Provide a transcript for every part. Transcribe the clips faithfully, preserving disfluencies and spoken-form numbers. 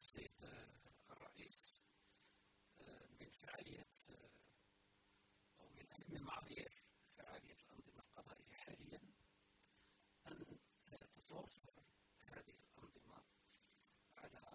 السيد الرئيس من فعالية أو من أهم معايير فعالية الأنظمة القضائية حاليا أن تتوفر هذه الأنظمة على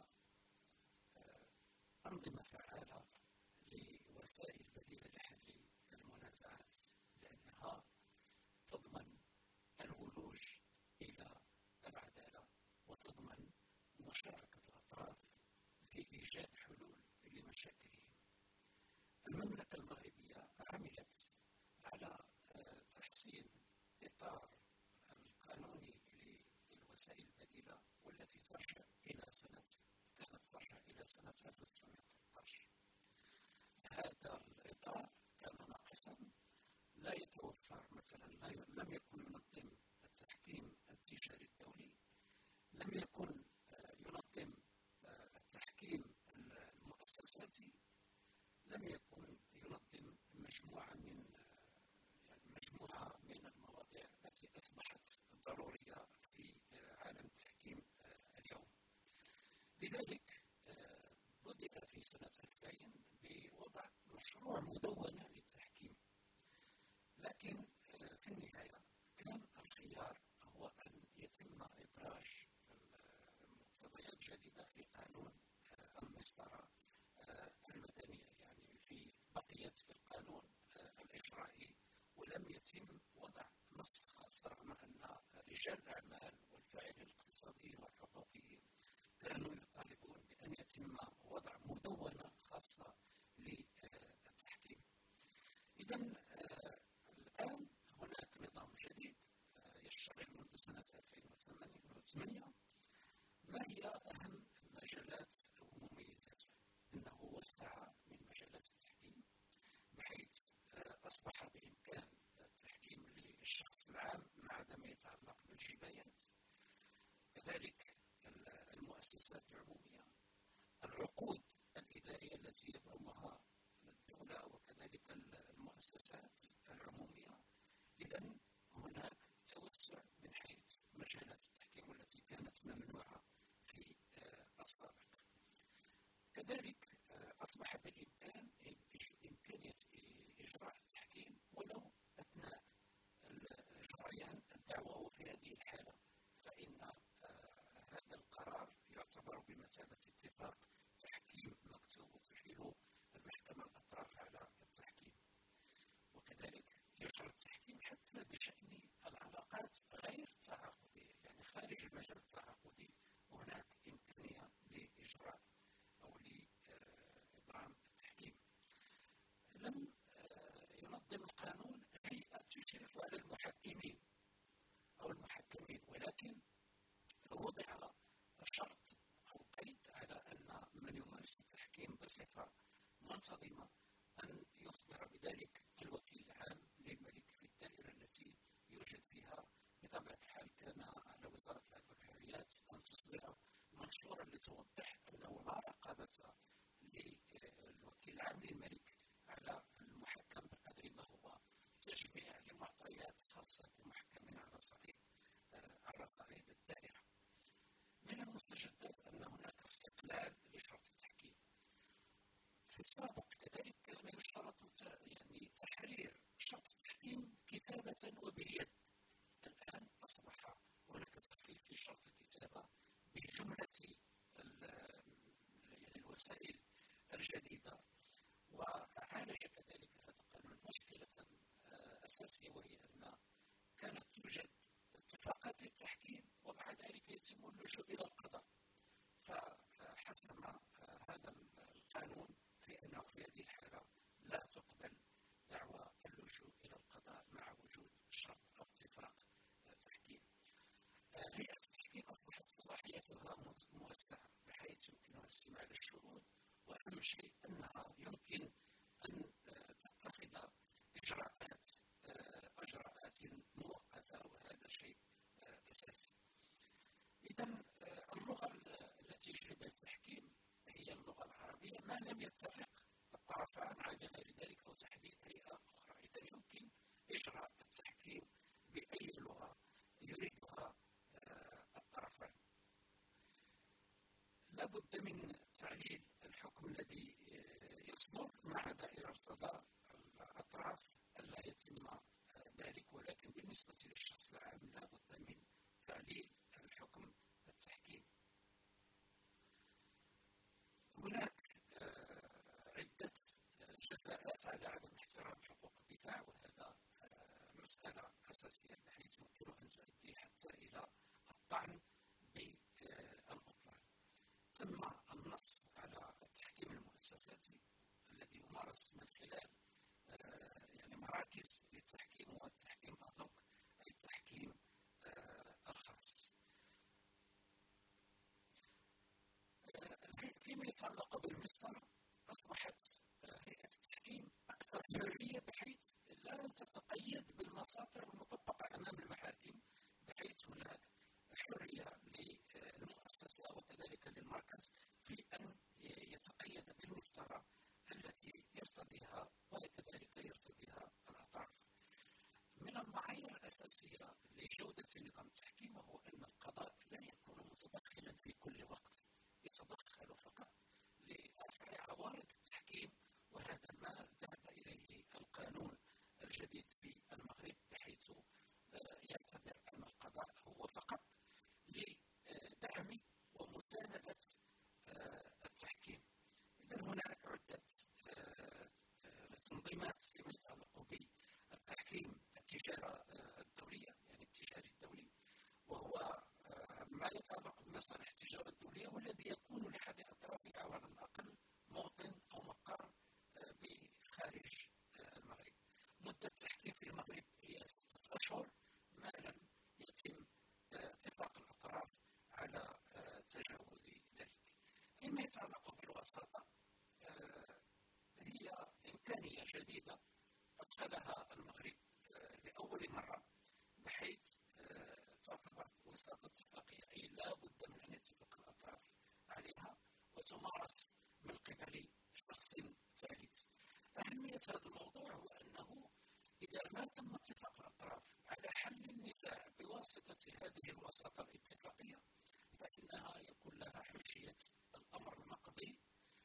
أنظمة فعالة لوسائل بديلة لحل المنازعات، لأنها تضمن الولوج إلى العدالة وتضمن مشاركة الأطراف في إيجاد حلول لمشاكلهم. المملكة المغربية عملت على تحسين إطار القانوني للوسائل البديلة والتي ترجع إلى سنة كانت ترجع إلى سنة ألف وتسعمائة وثلاثة عشر. هذا الإطار كان ناقصا، لا يتوفر مثلا لم يكن ينظم التحكيم التجاري الدولي، لم يكن ينظم التحكيم المؤسساتي، لم يكن ينظم مجموعة من يعني مجموعة من المواضيع التي أصبحت ضرورية في عالم التحكيم اليوم. لذلك بدأ في سنة ألفين بوضع مشروع مدونة للتحكيم، لكن في النهاية كان الخيار هو أن يتم إدراج مقتضيات جديدة في قانون المسطرة المدنية، يعني في بقيت في القانون الإجرائي، ولم يتم وضع نص خاص، رغم أن رجال الأعمال والفاعلين الاقتصاديين والحقوقيين كانوا يطالبون بأن يتم وضع مدونة خاصة للتحكيم. إذن الآن هناك نظام جديد يشتغل منذ سنة ألفين وثمانية. ما هي أهم المجالات ومميزاته؟ أنه وسع من مجالات التحكيم بحيث أصبح بإمكان التحكيم للشخص العام ما عدا ما يتعلق بالجبايات، كذلك المؤسسات العمومية، العقود الإدارية التي يبرمها الدولة، وكذلك المؤسسات العمومية. إذن هناك توسع من حيث مجالات التحكيم والتي كانت ممنوعة في السابق. كذلك أصبح بالإمكان إمكانية إجراء التحكيم ولو أثناء جريان الدعوة، وفي هذه الحالة فإن هذا القرار يعتبر بمثابة اتفاق تحكيم مكتوب وتحيل المحكمة الأطراف على التحكيم. وكذلك يجرى التحكيم حتى بشأن العلاقات غير التعاقدية، يعني خارج المجال التعاقدي هناك إمكانية لإجراء أو لإبرام التحكيم. لم ينظم القانون هيئة تشرف على المحكمين أو المحكمين، ولكن وضع شرط أو قيد على أن من يمارس التحكيم بصفة منتظمة أن يخبر بذلك الوكيل العام للملك في الدائرة التي يوجد فيها. بطبيعة الحال كان على وزارة العدل والحريات أن تصدر منشورا لتوضح أنه لا رقابة للوكيل العام للملك على المحكم بقدر ما هو تجميع لمعطيات خاصة بمحكمين على صعيد على صعيد الدائرة. من المستجدات أن هناك استقلال لشرط التحكيم. في السابق كذلك كان يشترط يعني تحرير شرط التحكيم كتابة وباليد. الآن أصبح هناك تخفيف في شرط الكتابة بجملة يعني الوسائل الجديدة. وعالج كذلك هذا القانون مشكلة أساسية، وهي أن كانت توجد اتفاقات للتحكيم ومع ذلك يتم اللجوء إلى القضاء. فحسم هذا القانون في أنه في هذه الحالة لا تقبل دعوى اللجوء إلى القضاء مع وجود شرط أو اتفاق تحكيم. هيئة التحكيم أصبحت صلاحيتها موسعة بحيث يمكنها الاستماع للشهود، وأهم شيء أنها يمكن أن تتخذ إجراءات إجراءات مؤقتة، وهذا شيء أساسي. إذن اللغة التي يجري بها التحكيم هي اللغة العربية، ما لم يتفق الطرفان على غير ذلك أو تحديد هيئة أخرى. إذن يمكن إجراء التحكيم بأي لغة يريدها الطرفان. لا بد من تعليل الحكم الذي يصدر مع دائرة ارتضاء الأطراف ألا يتم ذلك، ولكن بالنسبة للشخص العام لا بد من تعليل الحكم التحكيمي. هناك عدة جزاءات على عدم احترام حقوق الدفاع، وهذا مسألة أساسية بحيث يمكن أن تؤدي حتى إلى الطعن بالبطلان. تم النص على التحكيم المؤسساتي الذي يمارس من خلال يعني مراكز للتحكيم والتحكيم أدوك أي التحكيم الخاص. فيما يتعلق بالمسطرة أصبحت هيئة التحكيم أكثر حرية بحيث لا تتقيد بالمساطر المطبقة أمام المحاكم، بحيث هناك حرية للمؤسسة وكذلك للمركز في أن يتقيد بالمسطرة التي يرتضيها وكذلك يرتضيها الأطراف. من المعايير الأساسية لجودة نظام التحكيم وهو أن القضاء لا يكون متدخلا في كل وقت، يتدخل فقط لرفع عوارض التحكيم، وهذا ما ذهب إليه القانون الجديد في المغرب، بحيث يعتبر أن القضاء هو فقط لدعم ومساندة التحكيم. إذن هناك عدة تنظيمات فيما يتعلق بالتحكيم التجارة الدولية، يعني التجاري الدولي، وهو ما يتعلق بمصالح التجارة الدولية والذي يكون لأحد أطرافها على الأقل موطن أو مقر بخارج المغرب. مدة التحكيم في المغرب هي ستة أشهر ما لم يتم اتفاق الأطراف على تجاوز ذلك. فيما يتعلق بالوساطة هي إمكانية جديدة أدخلها المغرب لأول مرة، بحيث تعتبر وساطة اتفاقية أي لا بد من أن يتفق الأطراف عليها وتمارس من قبل شخص ثالث. أهمية هذا الموضوع هو أنه إذا ما تم اتفاق الأطراف على حل النزاع بواسطة هذه الوساطة الاتفاقية فإنها يكون لها حجية الأمر النقضي،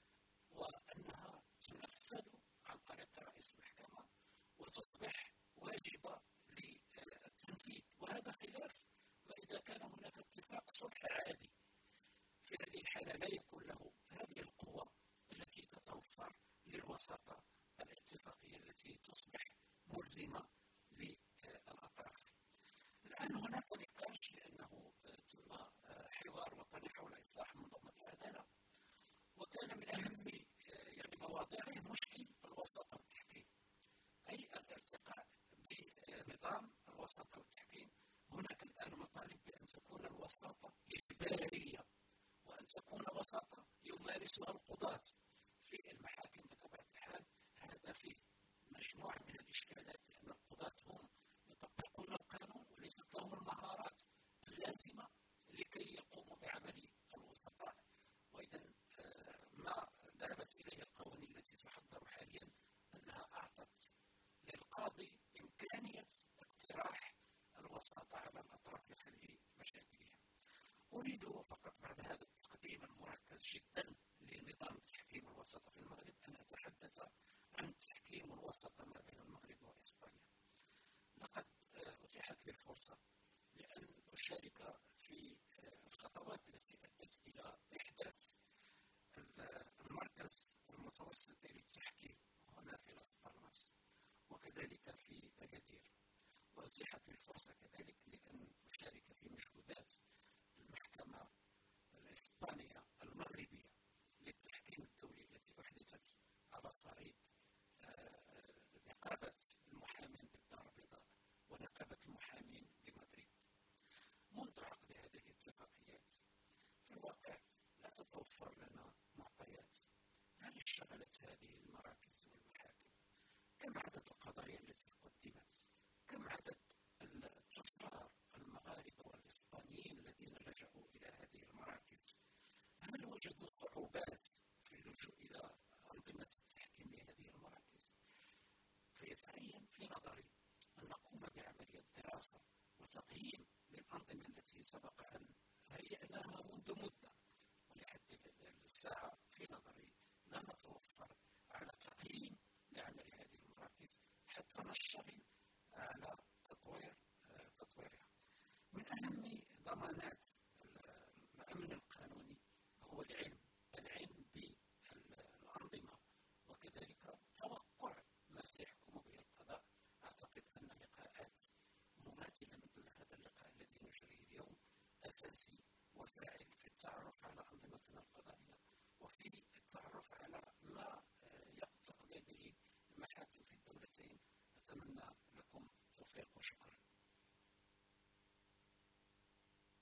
وأنها تنفذ عن طريق رئيس المحكمة وتصبح واجبة للتنفيذ، وهذا خلاف ما إذا كان هناك اتفاق صلح عادي. في هذه الحالة لا يكون له هذه القوة التي تتوفر للوساطة الاتفاقية التي تصبح ملزمة للأطراف. الآن هناك نقاش لأنه تم حوار وطني حول إصلاح منظومة العدالة، وكان من أهم يعني مواضيعه مشكل الوساطة والتحكيم، أي الارتقاء بنظام الوساطة والتحكيم. هناك الآن مطالب بأن تكون الوساطة إجبارية وأن تكون وساطة يمارسها القضاة في المحاكم بطبيعة الحال. هذا فيه مجموعة من الإشكالات، لأن القضاة هم يطبقون القانون وليست لهم المهارات اللازمة لكي يقوموا بعمل الوسطاء. وإذا ما ذهبت إليه القوانين التي تحضر حاليا أنها أعطت للقاضي إمكانية اقتراح الوساطة على الأطراف لحل مشاكلهم. أريد فقط بعد هذا التقديم المركز جدا لنظام تحكيم الوساطة في المغرب أن أتحدث عن تحكيم الوساطة ما بين المغرب وإسبانيا. لقد أتيحت لي الفرصة لأن أشارك في الخطوات التي أدت إلى إحداث المركز المتوسط للتحكيم هنا في لاس بالماس وكذلك في أكادير، وأتيحت لي الفرصة كذلك لأن أشارك في مجهودات المحكمة الإسبانية المغربية للتحكيم الدولي التي أحدثت على صعيد نقابة المحامين بالدار البيضاء ونقابة المحامين بمدريد. منذ عقد هذه الاتفاقيات في الواقع لا تتوفر لنا معطيات هل اشتغلت هذه المراكز والمحاكم، كم عدد القضايا التي قدمت، كم عدد التجار المغاربة والإسبانيين الذين لجأوا إلى هذه المراكز، هل وجدوا صعوبات في اللجوء إلى أنظمة التحكيم لهذه المراكز. فيتعين في نظري أن نقوم بعملية دراسة وتقييم للأنظمة التي سبق أن هيئناها منذ مدة، ولحد الساعة سنشتغل على تطوير تطويرها. من أهم ضمانات الأمن القانوني هو العلم العلم بالأنظمة وكذلك توقع ما سيحكم به القضاء. أعتقد أن لقاءات مماثلة مثل هذا اللقاء الذي نجريه اليوم أساسي وفاعل في التعرف على أنظمتنا القضائية وفي التعرف على ما تقضي به المحاكم في الدولتين. أتمنى لكم التوفيق وشكرا.